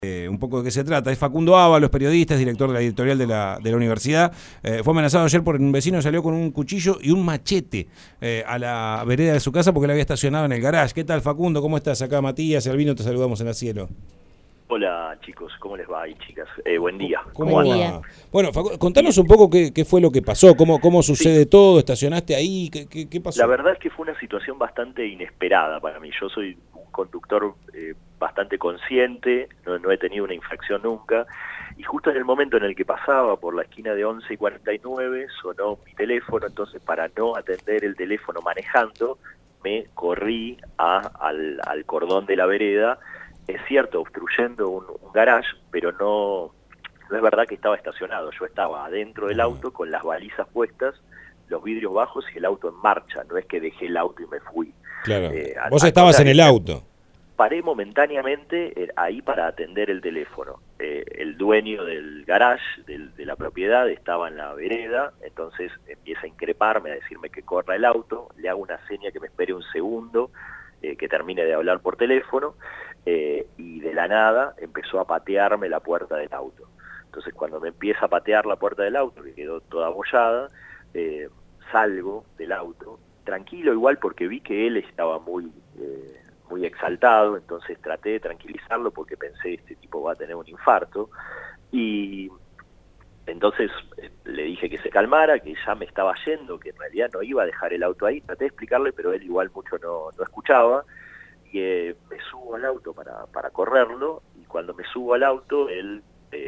Un poco de qué se trata. Es Facundo Ábalos, periodista, es director de la editorial de la universidad. Fue amenazado ayer por un vecino, salió con un cuchillo y un machete a la vereda de su casa porque él había estacionado en el garage. ¿Qué tal, Facundo? ¿Cómo estás? Acá Matías, Albino, te saludamos en la Cielo. Hola chicos, ¿cómo les va ahí chicas? Buen día. ¿Cómo ¿Cómo va? andan? Bueno, contanos un poco qué fue lo que pasó, cómo Sí, sucede todo, estacionaste ahí, qué la pasó. verdad es que fue una situación bastante inesperada para mí. Yo soy un conductor bastante consciente, no he tenido una infracción nunca, y justo en el momento en el que pasaba por la esquina de 11 y 49 sonó mi teléfono, entonces para no atender el teléfono manejando, me corrí al cordón de la vereda. Es cierto, obstruyendo un garage, pero no es verdad que estaba estacionado. Yo estaba adentro del auto con las balizas puestas, los vidrios bajos y el auto en marcha. No es que dejé el auto y me fui. Claro. Al, Vos al estabas en contrario, el auto. paré momentáneamente ahí para atender el teléfono. El dueño del garage, de la propiedad, estaba en la vereda, entonces empieza a increparme, a decirme que corra el auto, le hago una seña que me espere un segundo, que termine de hablar por teléfono, y de la nada empezó a patearme la puerta del auto. Entonces cuando me empieza a patear la puerta del auto, que quedó toda abollada, salgo del auto, tranquilo igual porque vi que él estaba muy exaltado, entonces traté de tranquilizarlo porque pensé, este tipo va a tener un infarto, y entonces le dije que se calmara, que ya me estaba yendo, que en realidad no iba a dejar el auto ahí. Traté de explicarle, pero él igual mucho no escuchaba, y me subo al auto para correrlo, y cuando me subo al auto, él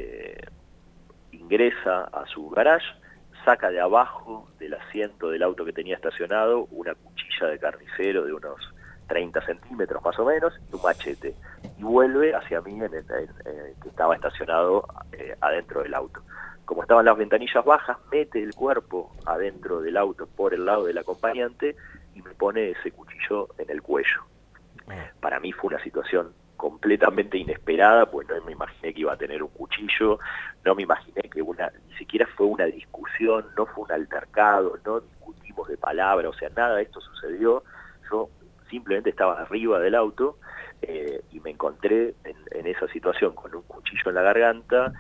ingresa a su garage, saca de abajo del asiento del auto que tenía estacionado una cuchilla de carnicero de unos 30 centímetros más o menos y un machete, y vuelve hacia mí que estaba estacionado adentro del auto. Como estaban las ventanillas bajas, mete el cuerpo adentro del auto por el lado del acompañante y me pone ese cuchillo en el cuello. Para mí fue una situación completamente inesperada, pues no me imaginé que iba a tener un cuchillo, no me imaginé que ni siquiera fue una discusión, no fue un altercado, no discutimos de palabra, o sea, nada de esto sucedió. Yo simplemente estaba arriba del auto y me encontré en esa situación con un cuchillo en la garganta.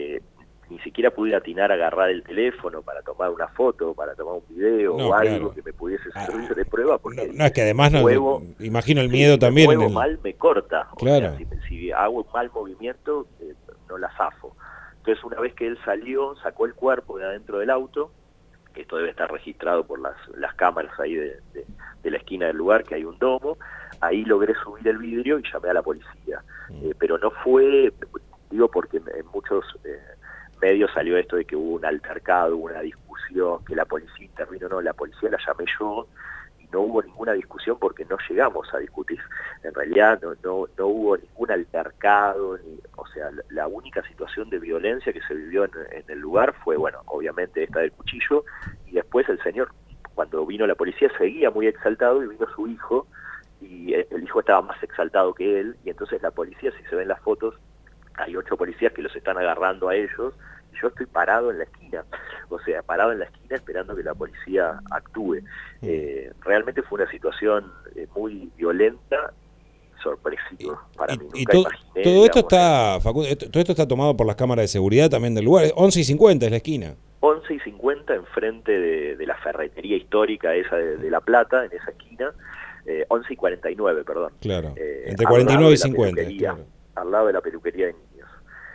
Ni siquiera pude atinar a agarrar el teléfono para tomar una foto, para tomar un video No, o algo claro. que me pudiese servir de prueba, porque No, es que además, imagino el sí, miedo si me también en muevo el... mal me corta, o sea, Claro. si hago un mal movimiento no la zafo. Entonces una vez que él salió, sacó el cuerpo de adentro del auto, que esto debe estar registrado por las cámaras ahí de la esquina del lugar, que hay un domo. Ahí logré subir el vidrio y llamé a la policía, pero no fue, digo, porque en muchos medios salió esto de que hubo un altercado, una discusión, que la policía intervino. No, la policía la llamé yo y no hubo ninguna discusión porque no llegamos a discutir. En realidad no hubo ningún altercado, o sea, la única situación de violencia que se vivió en el lugar fue, bueno, obviamente esta del cuchillo, y después el señor, cuando vino la policía, seguía muy exaltado, y vino su hijo, y el hijo estaba más exaltado que él, y entonces la policía, si se ven las fotos, hay 8 policías que los están agarrando a ellos, y yo estoy parado en la esquina, o sea, parado en la esquina esperando que la policía actúe. Realmente fue una situación muy violenta, sorpresiva para mí, nunca imaginé, todo esto digamos. está, Facundo, todo esto está tomado por las cámaras de seguridad también del lugar. 11:50 es la esquina. 11 y 50 enfrente de la ferretería histórica esa de La Plata, en esa esquina. 11 y 49, perdón. Claro, entre Al lado 49 y de la 50, peluquería, claro. al lado de la peluquería de niños.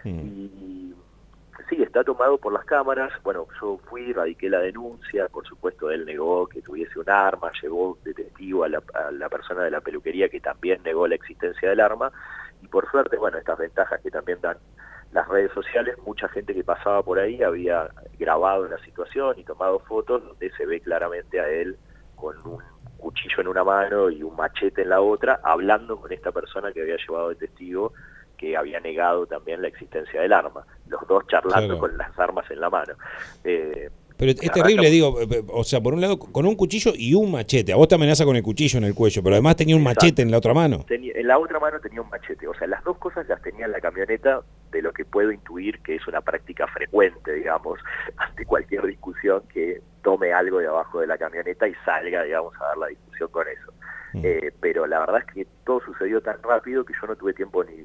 Y sí, está tomado por las cámaras. Bueno, yo fui, radiqué la denuncia, por supuesto él negó que tuviese un arma, llevó de testigo a la persona de la peluquería, que también negó la existencia del arma, y por suerte, bueno, estas ventajas que también dan las redes sociales, mucha gente que pasaba por ahí había grabado la situación y tomado fotos donde se ve claramente a él con un cuchillo en una mano y un machete en la otra, hablando con esta persona que había llevado de testigo, que había negado también la existencia del arma, los dos charlando, Claro. con las armas en la mano. Pero es terrible, digo, o sea, por un lado con un cuchillo y un machete. A vos te amenaza con el cuchillo en el cuello, pero además tenía un machete en la otra mano. En la otra mano tenía un machete, o sea, las dos cosas las tenía en la camioneta, de lo que puedo intuir que es una práctica frecuente, digamos, ante cualquier discusión, que tome algo de abajo de la camioneta y salga, digamos, a dar la discusión con eso. Pero la verdad es que todo sucedió tan rápido que yo no tuve tiempo ni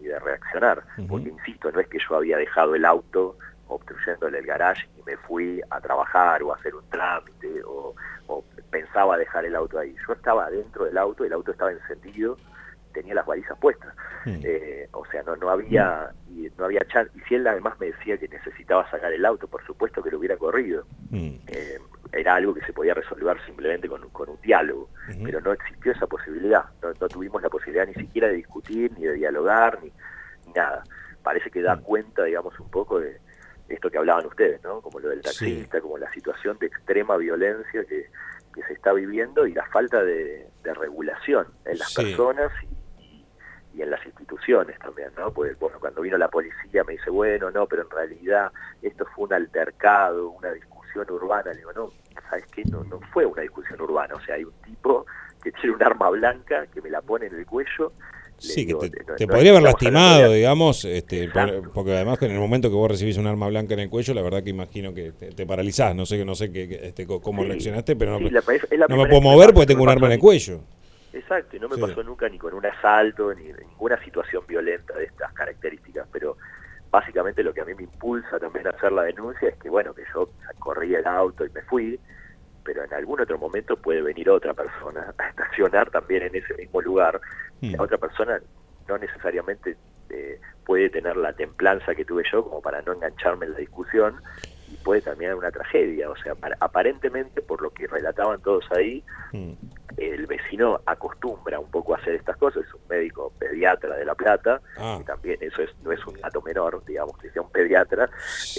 de reaccionar, porque insisto, no es que yo había dejado el auto obstruyéndole el garage y me fui a trabajar o a hacer un trámite o pensaba dejar el auto ahí. Yo estaba dentro del auto, el auto estaba encendido, tenía las balizas puestas. O sea, no había chance. Y si él además me decía que necesitaba sacar el auto, por supuesto que lo hubiera corrido. Era algo que se podía resolver simplemente con un diálogo, pero no existió esa posibilidad. No tuvimos la posibilidad ni siquiera de discutir, ni de dialogar, ni nada. Parece que da cuenta, digamos, un poco de esto que hablaban ustedes, ¿no? Como lo del taxista, como la situación de extrema violencia que se está viviendo y la falta de regulación en las personas y en las instituciones también, ¿no? Pues bueno, cuando vino la policía me dice, bueno, no, pero en realidad esto fue un altercado, una discusión urbana. Le digo, no, ¿sabes qué? No fue una discusión urbana, o sea, hay un tipo que tiene un arma blanca que me la pone en el cuello. Sí, digo, que te podría haber lastimado, digamos, porque además que en el momento que vos recibís un arma blanca en el cuello, la verdad que imagino que te paralizás, no sé cómo reaccionaste, pero no me puedo mover porque tengo un arma en el cuello. Exacto, y no me pasó nunca ni con un asalto, ni ninguna situación violenta de estas características, pero básicamente lo que a mí me impulsa también a hacer la denuncia es que, bueno, que yo corrí el auto y me fui, pero en algún otro momento puede venir otra persona a estacionar también en ese mismo lugar. La otra persona no necesariamente puede tener la templanza que tuve yo como para no engancharme en la discusión, y puede terminar una tragedia. O sea, aparentemente, por lo que relataban todos ahí, el vecino acostumbra un poco a hacer estas cosas. Es un médico pediatra de La Plata, y también eso no es un dato menor, digamos, que sea un pediatra.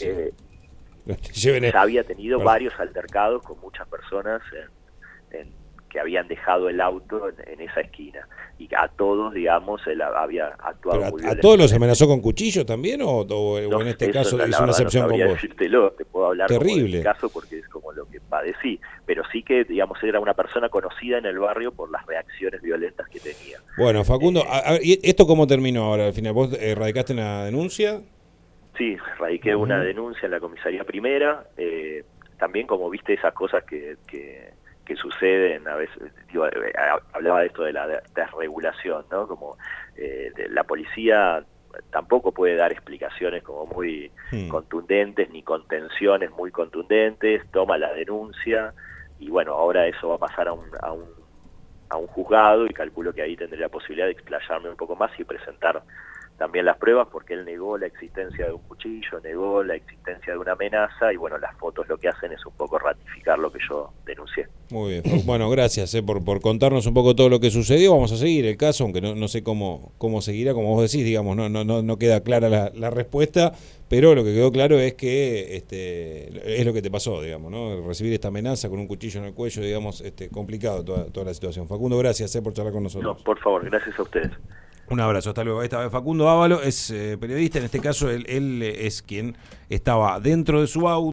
Ya había tenido varios altercados con muchas personas que habían dejado el auto en esa esquina, y a todos, digamos, él había actuado muy bien. ¿A todos los amenazó con cuchillo también o en este caso hizo una excepción con vos? Te puedo hablar terrible del caso porque es como lo que padecí, pero sí que, digamos, era una persona conocida en el barrio por las reacciones violentas que tenía. Bueno, Facundo, ¿y esto cómo terminó ahora al final? ¿Vos radicaste una denuncia? Sí, radiqué una denuncia en la comisaría primera, también como viste esas cosas que suceden a veces. Hablaba de esto de la desregulación, ¿no? Como la policía tampoco puede dar explicaciones como muy contundentes, ni contenciones muy contundentes, toma la denuncia, y bueno, ahora eso va a pasar a un juzgado, y calculo que ahí tendré la posibilidad de explayarme un poco más y presentar también las pruebas, porque él negó la existencia de un cuchillo, negó la existencia de una amenaza, y bueno, las fotos lo que hacen es un poco ratificar lo que yo denuncié. Muy bien, bueno, gracias por contarnos un poco todo lo que sucedió. Vamos a seguir el caso, aunque no sé cómo seguirá, como vos decís, digamos, no queda clara la respuesta, pero lo que quedó claro es que es lo que te pasó, digamos, ¿no? Recibir esta amenaza con un cuchillo en el cuello, digamos, complicado toda la situación. Facundo, gracias por charlar con nosotros. No, por favor, gracias a ustedes. Un abrazo, hasta luego. Esta vez Facundo Ávalo es periodista, en este caso él es quien estaba dentro de su auto.